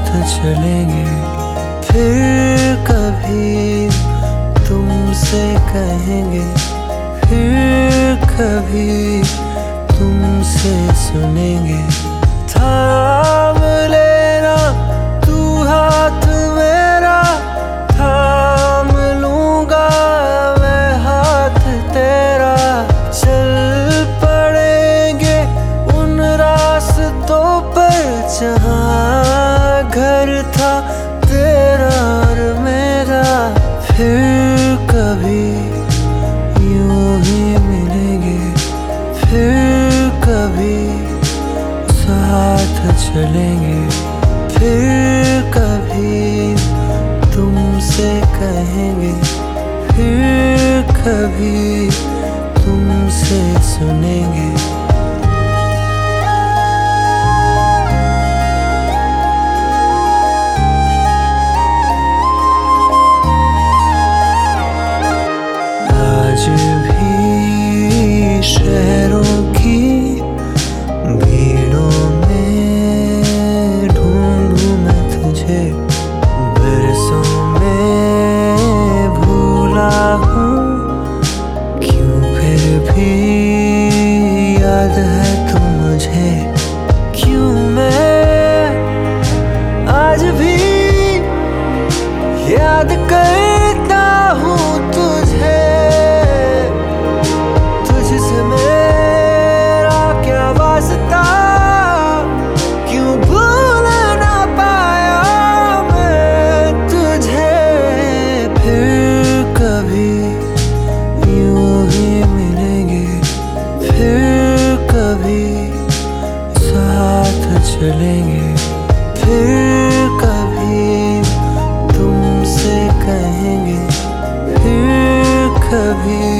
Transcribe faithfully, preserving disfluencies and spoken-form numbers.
चलेंगे। फिर कभी तुमसे कहेंगे, फिर कभी तुमसे सुनेंगे। थाम लेना तू हाथ मेरा, थाम लूंगा मैं हाथ तेरा। चल पड़ेंगे उन रास्तों पर जहाँ घर था तेरा और मेरा। फिर कभी यूं ही मिलेंगे, फिर कभी साथ चलेंगे। फिर कभी तुमसे कहेंगे, फिर कभी तुमसे सुनेंगे। आज भी शहरों की भीड़ों में ढूंढूं मैं तुझे, बरसों में भूला हूँ क्यों फिर भी याद है तू मुझे। क्यों मैं आज भी याद करता हूँ तुझे, तुझसे मेरा क्या वास्ता, क्यों भूल ना पाया मैं तुझे। फिर कभी यूं ही मिलेंगे, फिर कभी साथ चलेंगे। फिर कभी तुमसे कहेंगे, फिर कभी